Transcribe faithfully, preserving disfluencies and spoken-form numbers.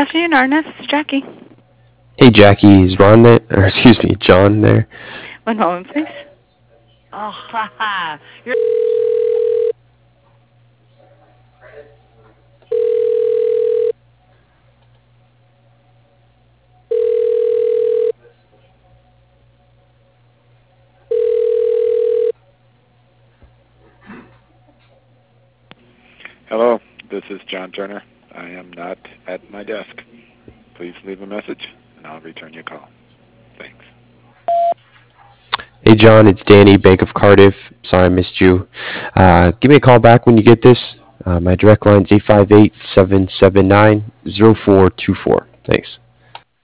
afternoon, Arnett. This is Jackie. Hey, Jackie, is Ron there? Or excuse me, John there? One moment, please. Oh, haha. You're Hello, this is John Turner. I am not at my desk. Please leave a message, and I'll return your call. Thanks. Hey, John, it's Danny, Bank of Cardiff. Sorry I missed you. Uh, give me a call back when you get this. Uh, my direct line is eight five eight, seven seven nine, zero four two four. Thanks.